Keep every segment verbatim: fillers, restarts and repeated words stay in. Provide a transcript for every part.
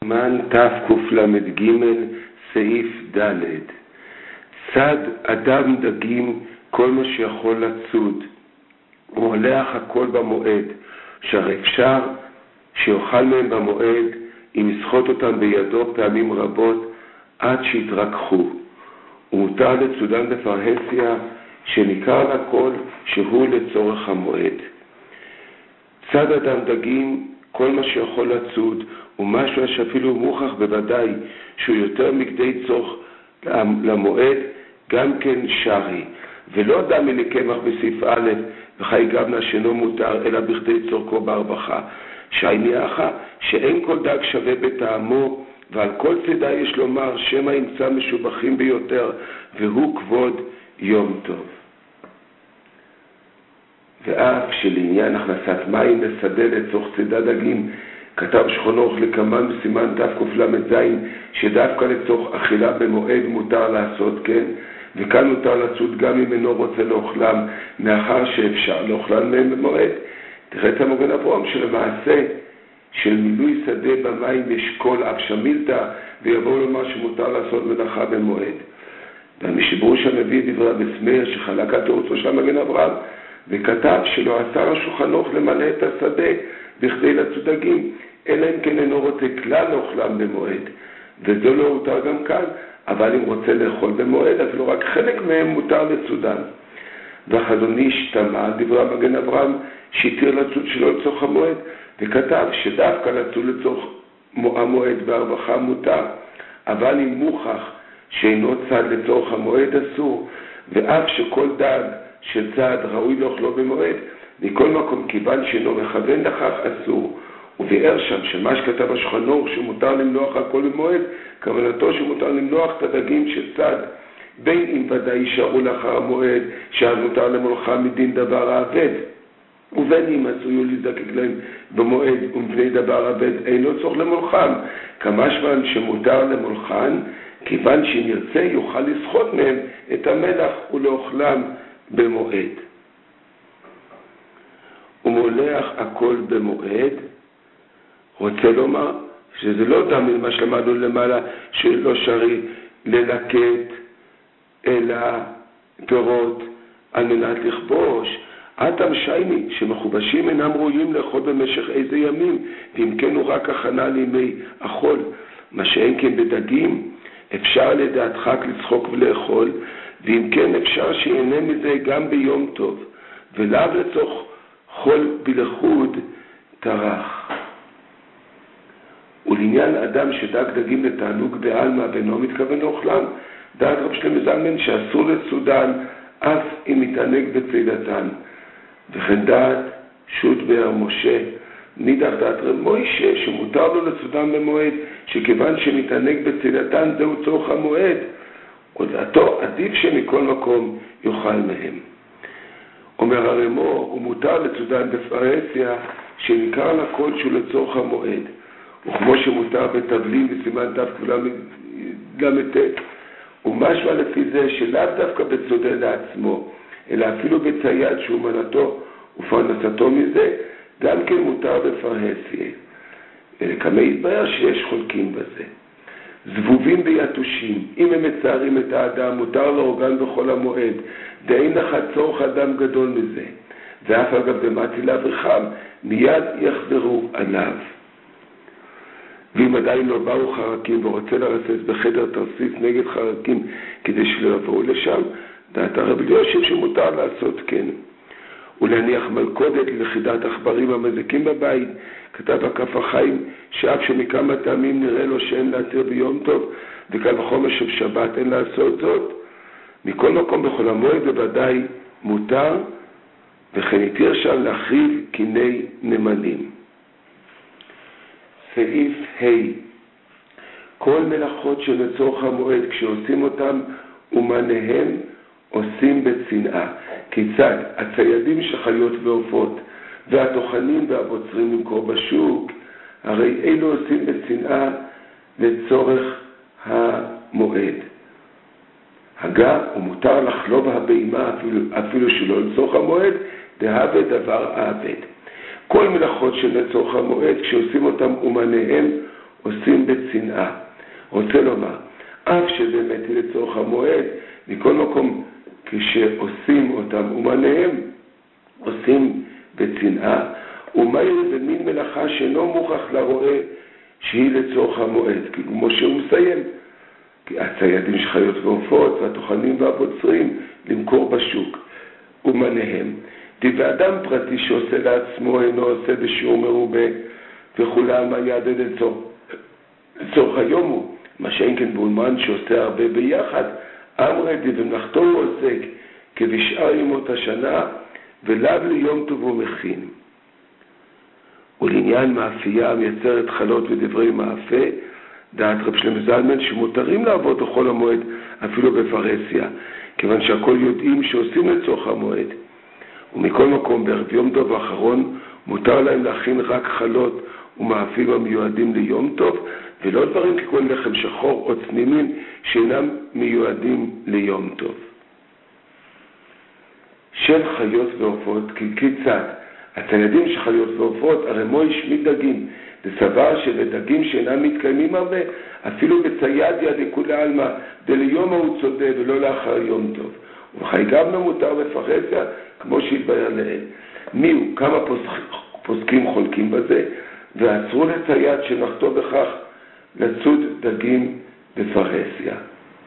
מן תקל"ג סעיף ד' צד אדם דגים כל מה שיכול לצוד, הוא הולך הכל במועד, שהרי אפשר שיאכל מהם במועד אם יסחוט אותם בידו פעמים רבות עד שיתרככו. ומותר לצודן בפרהסיה שניכר לכל שהוא לצורך המועד. צד אדם דגים כל מה שיכול לצוד, ומשהו שאפילו מוכח בוודאי שהוא יותר מכדי צורך למועד, גם כן שרי, ולא דם מן קמח בסעיף א' וחי גבנה שאינו מותר אלא בכדי צורכו בהרבחה, שהניחה שאין כל דג שווה בטעמו, ועל כל צידה יש לומר שמא ימצא משובחים ביותר, והוא כבוד יום טוב. ואף שלעניין הכנסת מים לשדה לצורך צידה דגים, כתב שולחן ערוך לקמן בסימן תקל"ז שדווקא לצורך אכילה במועד מותר לעשות כן, וכאן מותר לצוד גם אם אינו רוצה לאוכלם, מאחר שאפשר לאוכלם מהם במועד. תראה את המגן אברהם שלמעשה של מילוי שדה במים יש כל אף שמילתא, ויבואו לומר שמותר לעשות מלאכה במועד. והמשברו שם מביא דברי בסמר שחלק התורצו של המגן אברהם, וכתב שלא אסר השולחן ערוך למלא את השדה בכדי לצוד דגים, אלא אם כן אינו רוצה כלל לאוכלם במועד, וזו לא הותר גם כאן, אבל אם רוצה לאכול במועד, אז לא רק חלק מהם מותר לצודן. והחזון איש תמה דברי המגן אברהם שהתיר לצוד שלא לצורך המועד, וכתב שדווקא לצוד לצורך המועד בהרבחה מותר, אבל אם מוכח שאינו צד לצורך המועד אסור, ואף שכל דג של צד ראוי לאכלו במועד, מכל מקום כיוון שאינו מכוון לכך אסור. וביאר שם שמה שכתב השולחן ערוך שמותר למנוח הכל במועד, כוונתו שמותר למנוח את הדגים של צד, בין אם ודאי יישארו לאחר המועד שאז מותר למולחם מדין דבר העבד, ובין אם עשויו להזדקק להם במועד ומפני דבר העבד אינו צורך למולחם, כמשמע שמותר למולחן כיוון שאם ירצה יוכל לסחוט מהם את המלח ולאוכלם במועד. ומולח הכל במועד רוצה לומר שזה לא דם ממה שלמדנו למעלה שלא שרי ללקט אלא פירות על מנת לכבוש, אתם שייני שמחובשים אינם ראויים לאכול במשך איזה ימים, ואם כן הוא רק הכנה לימי אכול, מה שאין כן בדגים אפשר לדעתך לצחוק ולאכול, ואם כן אפשר שיהנה מזה גם ביום טוב, ולאו לצורך חול בלחוד טרח. ולעניין אדם שדג דגים לתענוג בעלמא ואינו מתכוון לאוכלם, דעת רב שלמה זלמן שאסור לצודן אף אם מתענג בצידתן. וכן דעת שו"ת באר משה, נידח דעת רב מוישה שמותר לו לצודן במועד, שכיוון שמתענג בצידתן זהו צורך המועד, ודעתו עדיף שמכל מקום יאכל מהם. אומר הרמו, ומותר לצודן בפרהסיה שניכר לכל שהוא לצורך המועד, וכמו שמותר בתבלין בסימן תקל"ט, ומשמע לפי זה שלאו דווקא בצודה לעצמו, אלא אפילו בצייד שהוא מנתו ופרנסתו מזה, גם כן מותר בפרהסיה. וכמה יתברר שיש חולקים בזה. זבובים ביתושים, אם הם מצערים את האדם, מותר להורגן בכל המועד, דאין לך צורך אדם גדול מזה, ואף אגב במתי לאבריכם, מיד יחזרו עליו. ואם עדיין לא באו חרקים ורוצה לרסס בחדר תרסיס נגד חרקים כדי שלא יבואו לשם, דעת הרב אלישיב שמותר לעשות כן. ולהניח מלכודת ללכידת עכברים המזיקים בבית, כתב הכף החיים שאף שמכמה טעמים נראה לו שאין להתיר ביום טוב, וקל וחומר שבשבת אין לעשות זאת, מכל מקום בכל המועד בוודאי מותר, וכן התיר שם להחריב קיני נמלים. סעיף ה' כל מלאכות שלצורך המועד כשעושים אותם ומניהם עושים בצנעה. כיצד? הציידים שחיות ועופות והטוחנים והבוצרים למכור בשוק, הרי אלו עושים בצנעה לצורך המועד. הגה ומותר לחלוב הבהמה אפילו, אפילו שלא לצורך המועד, דהווה דבר העבד. כל מלאכות של לצורך המועד כשעושים אותם ומניהם עושים בצנעה. רוצה לומר, אף שבאמת היא לצורך המועד, מכל מקום כשעושים אותם אומניהם, עושים בצנעה, ומהיר זה מין מלאכה שאינו מוכח לרואה שהיא לצורך המועד, כי כמו שהוא מסיים, כי הציידים של חיות ועופות והטוחנים והבוצרים למכור בשוק, אומניהם. ואדם פרטי שעושה לעצמו אינו עושה בשיעור מרובה, וכולם היעדד לצורך היום הוא, מה שאין כן באומן שעושה הרבה ביחד, אמרי די במלאכתו הוא עוסק כבשאר ימות השנה, ולאו ליום טוב הוא מכין. ולעניין מאפייה המייצרת חלות ודברי מאפה, דעת רב שלמה זלמן שמותרים לעבוד בכל המועד, אפילו בפרהסיה, כיוון שהכל יודעים שעושים לצורך המועד. ומכל מקום בערב יום טוב האחרון מותר להם להכין רק חלות ומאפים המיועדים ליום טוב, ולא דברים כגון לחם שחור או צנימים שאינם מיועדים ליום טוב. של חיות ועופות, כי כיצד הציידים של חיות ועופות הרי מו השמיד דגים, וסבר שלדגים שאינם מתקיימים הרבה, אפילו בצייד יד לכולי עלמא, דליום הוא צודה ולא לאחר יום טוב. ובחי גם לא מותר בפרהסיה, כמו שהתבהר לעיל. מי הוא? כמה פוסקים חולקים בזה, ועצרו לצייד שנחתו בכך לצוד דגים בפרהסיה.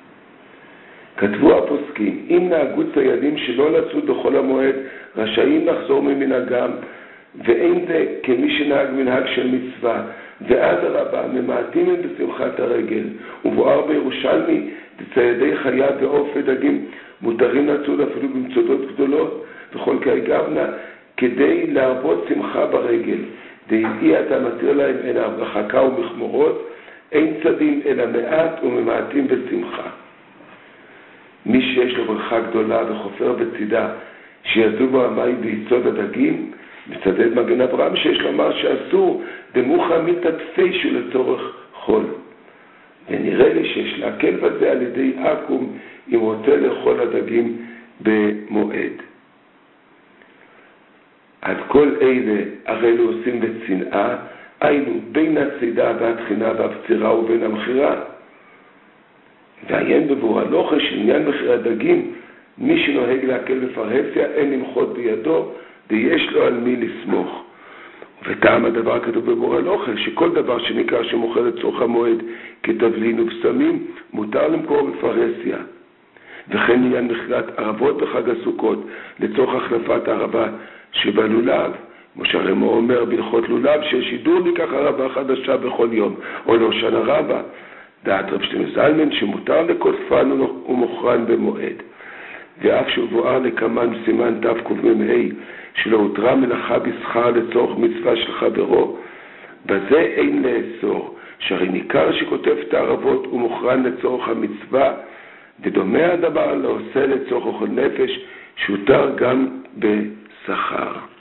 כתבו הפוסקים, אם נהגו ציידים שלא לצוד בכל המועד, רשאים לחזור ממנהגם, ואין זה כמי שנהג מנהג של מצווה, ועד הרבה ממעטים הם בשמחת הרגל, ובואר בירושלמי, בציידי חיה ועוף ודגים, מותרים לצוד אפילו במצודות גדולות, וכל כאי גבנה, כדי להרבות שמחה ברגל, דהי אתה מתיר להם אלא הרחקה ומחמורות, אין צדים אלא מעט וממעטים בשמחה. מי שיש לו ברכה גדולה וחופר בצידה, שיזו בו המים ויצוד הדגים, מצדד מגן אברהם שיש לומר שאסור דמוחה מתעטפי לצורך חול. ונראה לי שיש להקל בזה על ידי עקום אם רוצה לאכול הדגים במועד. עד כל אלה הרי לא עושים בצנעה, היינו בין הצידה והתחינה והפצירה ובין המחירה. ועיין בבור הלוחה שעניין מחיר הדגים, מי שנוהג להקל בפרהסיה אין למחות בידו, ויש לו על מי לסמוך. וטעם הדבר כתוב בבור הלוחה, שכל דבר שנקרא שמוכר לצורך המועד כתבלין ופסמים, מותר למכור בפרהסיה. וכן עניין מכירת ערבות בחג הסוכות, לצורך החלפת הערבה שבלולב, כמו שהרמו אומר בהלכות לולב, ששידור ניקח ערבה חדשה בכל יום, או לא שנה רבה. דעת רב שלמה זלמן שמותר לקוטפן ומוכרן במועד. ואף שבואה לקמן סימן תקמ"ה שלא הותרה מלאכה בשכר לצורך מצווה של חברו, בזה אין לאסור, שהרי ניכר שכותב את הערבות ומוכרן לצורך המצווה, ודומה הדבר לעושה לצורך אוכל נפש, שהותר גם בשכר.